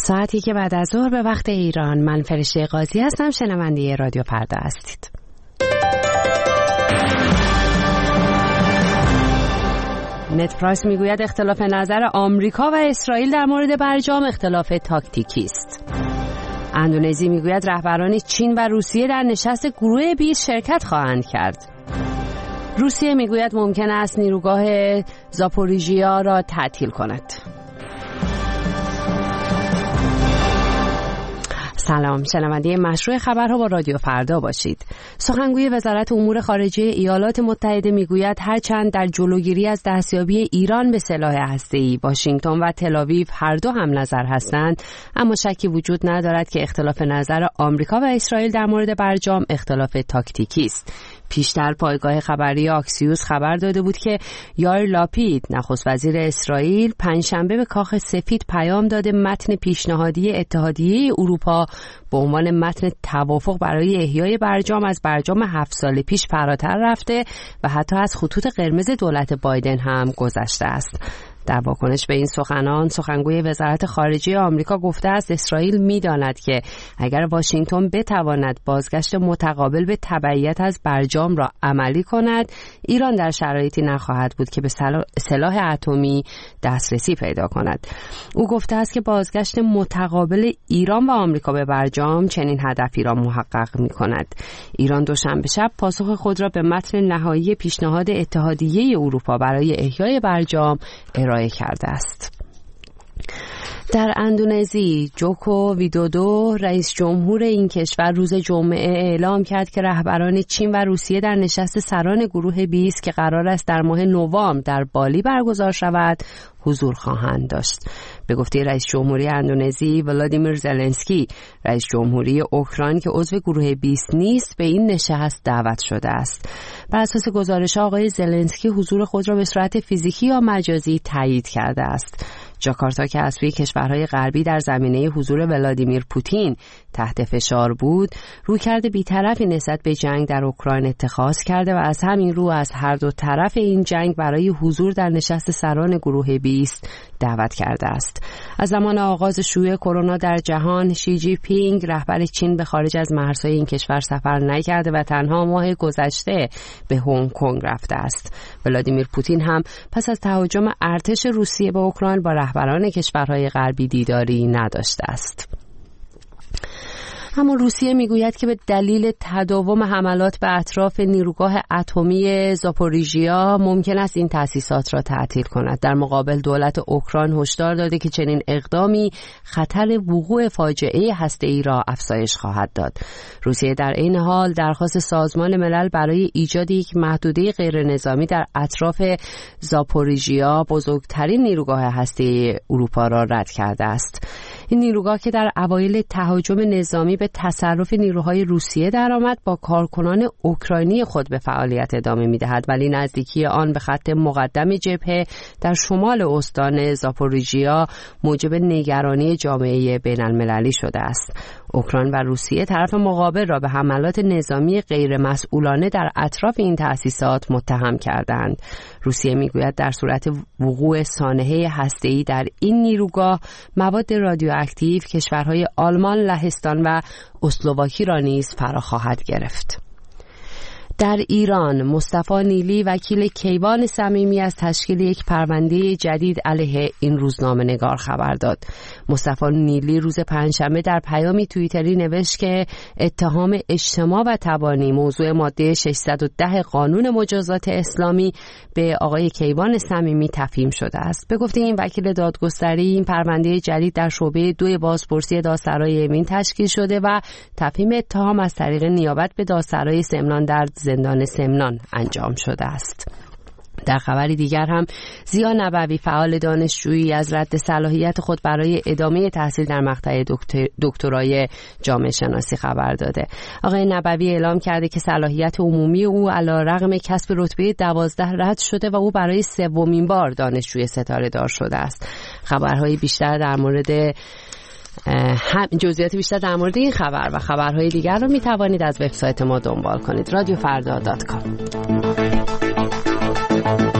ساعتی که بعد از ظهر به وقت ایران. من فرشته قاضی هستم، شنونده رادیو فردا هستید. نت پرایس میگوید اختلاف نظر آمریکا و اسرائیل در مورد برجام اختلاف تاکتیکی است. اندونزی میگوید رهبران چین و روسیه در نشست گروه 20 شرکت خواهند کرد. روسیه میگوید ممکن است نیروگاه زاپوریژیا را تعطیل کند. سلام، شنونده مشروع خبرها با رادیو فردا باشید. سخنگوی وزارت امور خارجه ایالات متحده میگوید هرچند در جلوگیری از دستیابی ایران به سلاح هسته‌ای واشنگتن و تل‌آویو هر دو هم نظر هستند، اما شکی وجود ندارد که اختلاف نظر آمریکا و اسرائیل در مورد برجام اختلاف تاکتیکی است. پیشتر پایگاه خبری آکسیوس خبر داده بود که یائیر لاپید نخست وزیر اسرائیل پنجشنبه به کاخ سفید پیام داده متن پیشنهادی اتحادیه اروپا به عنوان متن توافق برای احیای برجام از برجام 7 سال پیش فراتر رفته و حتی از خطوط قرمز دولت بایدن هم گذشته است. در واکنش به این سخنان، سخنگوی وزارت خارجه آمریکا گفته است اسرائیل می‌داند که اگر واشنگتن بتواند بازگشت متقابل به تبعیت از برجام را عملی کند، ایران در شرایطی نخواهد بود که به سلاح اتمی دسترسی پیدا کند. او گفته است که بازگشت متقابل ایران و آمریکا به برجام چنین هدفی را محقق می‌کند. ایران دوشنبه شب پاسخ خود را به متن نهایی پیشنهاد اتحادیه اروپا برای احیای برجام ارائه کرده است. در اندونزی، جوکو ویدودو رئیس جمهور این کشور روز جمعه اعلام کرد که رهبران چین و روسیه در نشست سران گروه 20 که قرار است در ماه نوامبر در بالی برگزار شود حضور خواهند داشت. به گفته رئیس جمهوری اندونزی ولادیمیر زلنسکی، رئیس جمهوری اوکراین که عضو گروه 20 نیست به این نشست دعوت شده است. بر اساس گزارش آقای زلنسکی حضور خود را به صورت فیزیکی یا مجازی تایید کرده است. جاکارتا که از سوی کشورهای غربی در زمینه حضور ولادیمیر پوتین تحت فشار بود، رویکرد بی‌طرفی نسبت به جنگ در اوکراین اتخاذ کرده و از همین رو از هر دو طرف این جنگ برای حضور در نشست سران گروه 20 دعوت کرده است. از زمان آغاز شیوع کرونا در جهان، شی جی پینگ رهبر چین به خارج از مرزهای این کشور سفر نکرده و تنها ماه گذشته به هنگ کنگ رفته است. ولادیمیر پوتین هم پس از تهاجم ارتش روسیه به اوکراین با رهبران کشورهای غربی دیداری نداشته است. اما روسیه میگوید که به دلیل تداوم حملات به اطراف نیروگاه اتمی زاپوریژیا ممکن است این تأسیسات را تعطیل کند. در مقابل دولت اوکراین هشدار داده که چنین اقدامی خطر وقوع فاجعه هسته‌ای را افزایش خواهد داد. روسیه در این حال درخواست سازمان ملل برای ایجاد یک محدوده غیرنظامی در اطراف زاپوریژیا، بزرگترین نیروگاه هسته‌ای اروپا را رد کرده است. این نیروگاه که در اوایل تهاجم نظامی به تصرف نیروهای روسیه درآمد، با کارکنان اوکراینی خود به فعالیت ادامه می‌دهد، ولی نزدیکی آن به خط مقدم جبهه در شمال استان زاپوریژیا موجب نگرانی جامعه بین‌المللی شده است. اوکراین و روسیه طرف مقابل را به حملات نظامی غیرمسئولانه در اطراف این تأسیسات متهم کردند. روسیه میگوید در صورت وقوع سانحه هسته‌ای در این نیروگاه، مواد رادیواکتیو کشورهای آلمان، لهستان و اسلواکی را نیز فرا خواهد گرفت. در ایران، مصطفی نیلی وکیل کیوان صمیمی از تشکیل یک پرونده جدید علیه این روزنامه‌نگار خبر داد. مصطفی نیلی روز پنجشنبه در پیامی توییتری نوشت که اتهام اجتماع و تبانی موضوع ماده 610 قانون مجازات اسلامی به آقای کیوان صمیمی تفهیم شده است. به گفته این وکیل دادگستری، این پرونده جدید در شعبه 2 بازپرسی دادسرای امین تشکیل شده و تفهیم اتهام از طریق نیابت به دادسرای سمنان در زندان سمنان انجام شده است. در خبری دیگر هم ضیا نبوی فعال دانشجویی از رد صلاحیت خود برای ادامه تحصیل در مقطع دکترای جامعه شناسی خبر داده. آقای نبوی اعلام کرده که صلاحیت عمومی او علیرغم کسب رتبه 12 رد شده و او برای 3مین بار دانشجوی ستاره دار شده است. خبرهای بیشتر در مورد جزئیات بیشتر در مورد این خبر و خبرهای دیگر رو می توانید از وبسایت ما دنبال کنید. رادیوفردا.com.